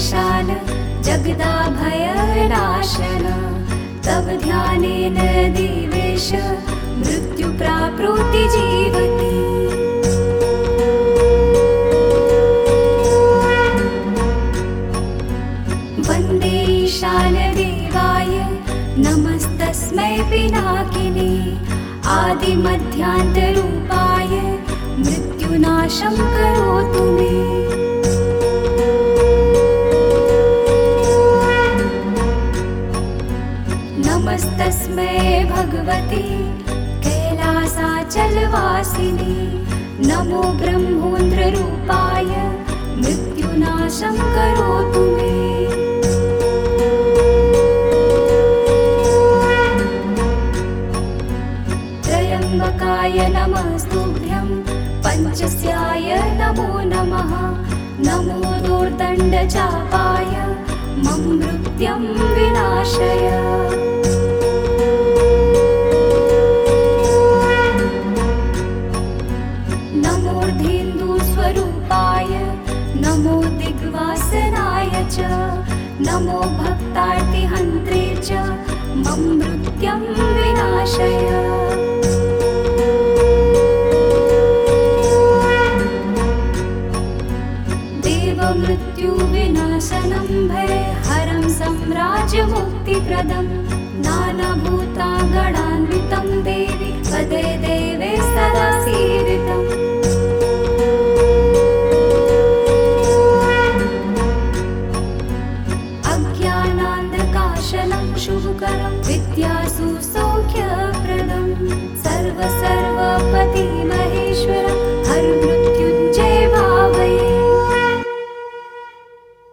ईशान जगदाभयनाशन तव ध्यानेन देवेश मृत्यु प्राप्नोति जीवति। वन्दे ईशान देवाय नमस्तस्मै पिनाकिने आदिमध्यान्तरूपाय मृत्युनाशं करोतु मे। नमस्तस्मै भगवते कैलासाचलवासिने नमो ब्रह्मोन्द्ररूपाय मृत्युनाशं करोतु मे। त्र्यम्बकाय नमस्तुभ्यं पञ्चस्याय नमो नमः नमो दोर्दण्डचापाय मम मृत्युं विनाशय। नमोर्धेन्दुस्वरूपाय नमो दिग्वासनाय च नमो भक्तार्तिहन्त्रे च मम मृत्युं विनाशय। देवमृत्युविनाशनं भयहरं साम्राज्यमुक्तिप्रदं नानाभूतागणान्वितं देवी पदे देवे सदा सेवितम्। अज्ञानान्धकाशनं शुभकरं विद्यासु सौख्यप्रदं सर्वस